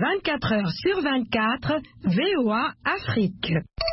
24 heures sur 24, VOA Afrique.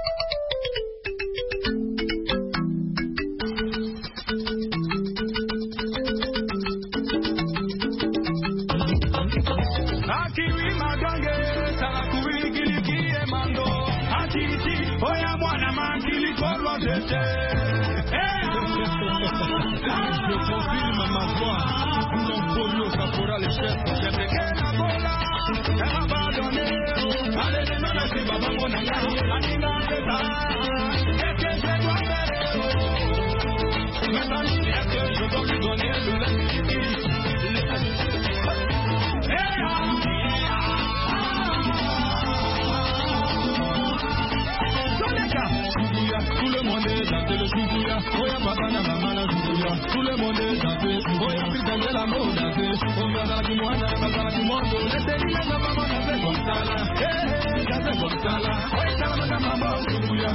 Je confirme ma voix, mon polio caporal le chef. J'aimerais que la bola, elle m'a pardonné. Allez, les mains, c'est pas bon, on a gagné la ligne de ça. Est-ce que je dois faire? Maintenant, est-ce que je dois lui donner de l'individu? Tout le monde est dansé le Julia, Oya Babana Mamana Julia, tout le monde est dansé, Oya Pita de la mode dansé, Oya Ragumoana, Babana du monde, laissez les gens maman danser comme ça là, danser comme ça là, Oya Salamana Mamma Julia.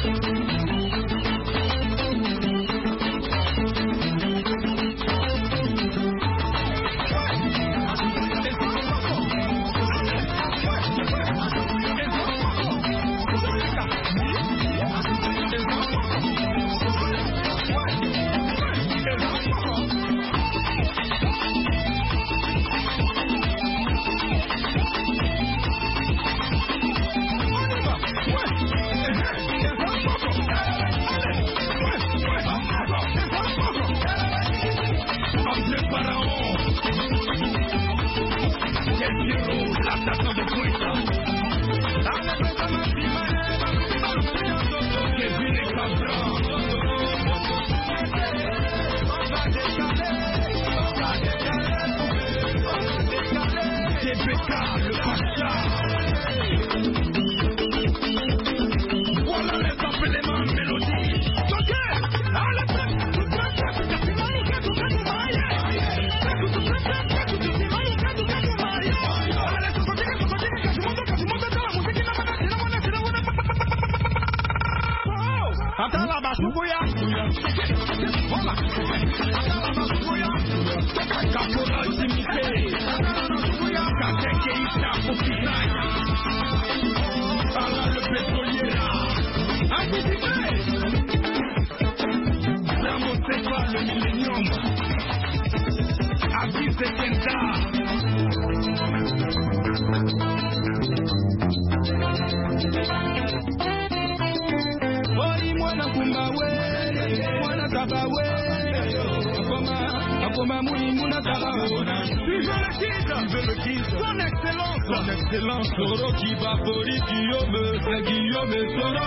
Son excellence, Soro qui va pour Guillaume Soro.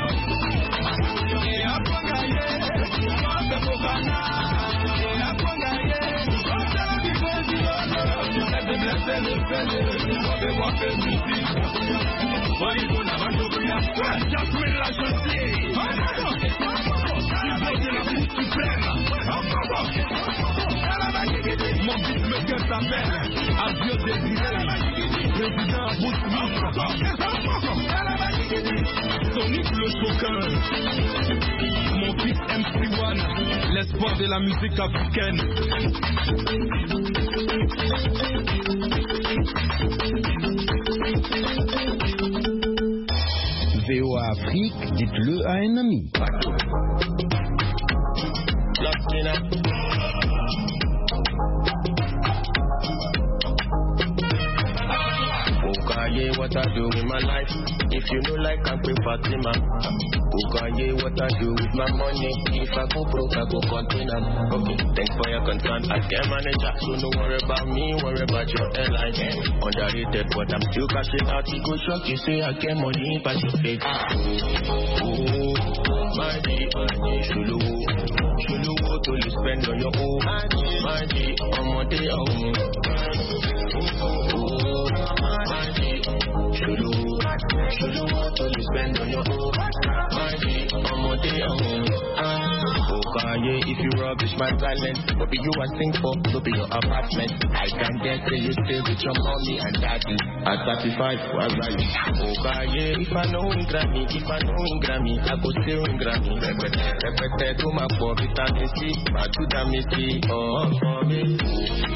Et à Pongaye, c'est Bokana. Et à Pongaye, c'est la Bifonziono. C'est de blesser le fêlé, on veut voir que musique. Oui, on a ma chouria, Jasmine la chaussée. Tu veux de la bouche suprême. Mon beatmaker s'appelle Adieu Désiré. Président Boutmouche, Sonic le choqueur, mon fils MC1, l'espoir de la musique africaine. VOA Afrique, dites-le à un ami. What I do with my life, if you know like I'm pay Fatima. Ukaye, what I do with my money, if I go broke, I go container. Okay, thanks for your concern, I can manage that. So no worry about me, worry about your airline. Underrated, but I'm still cashing out. You go shock, you say I get money, but you fake. Oh, my G, Shulu, what do you spend on your own? My G, I'm on the own. Should what do you spend on your own? Money, I'm on the own. Okay, if you rubbish my talent, what be you I sing for? No be your apartment. I can get say you stay with your mommy and daddy. At 35, why right? Okay, if I know in Grammy, I go still in Grammy. Repete to my poor vitamin C, but to the missy, oh, for me.